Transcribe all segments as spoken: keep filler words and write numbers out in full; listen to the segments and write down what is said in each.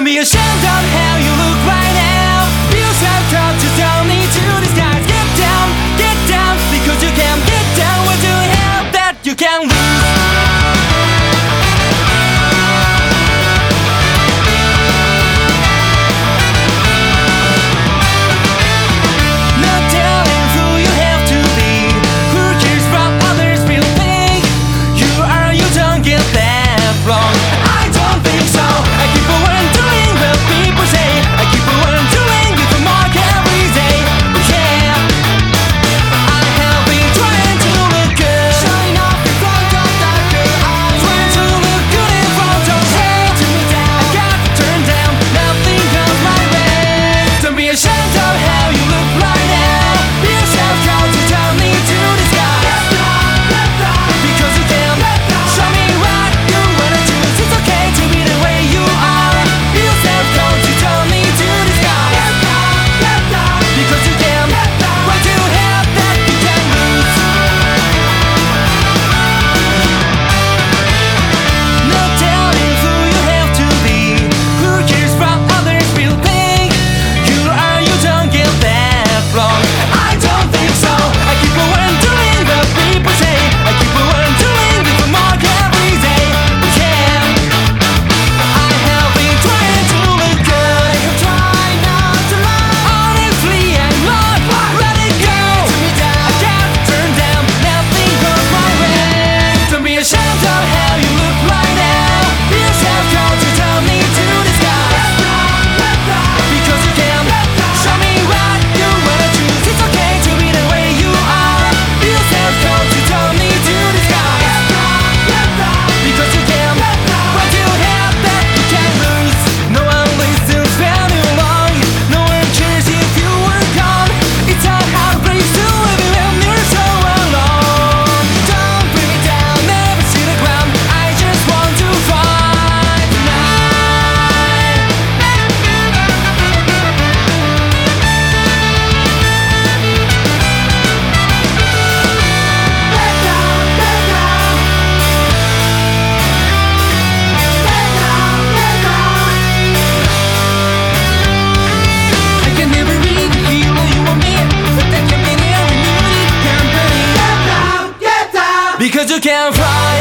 Don't be ashamed of how you look right now. Be yourself, cause you don't need to disguise. Get down, get down, because you can get down. What you have that you can lose. Because you can fly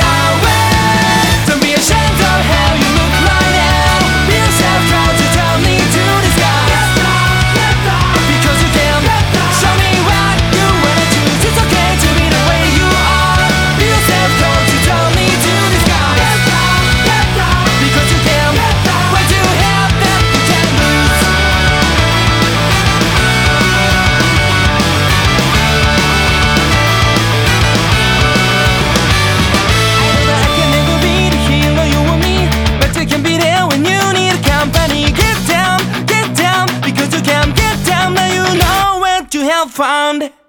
away. Don't be ashamed of how you look right now. Be yourself, cause you don't need to disguise. Because you can show me what you wanna choose. It's okay to be the way you are. Be yourself, cause you don't need to disguise. Because you can what you have that you can lose. Found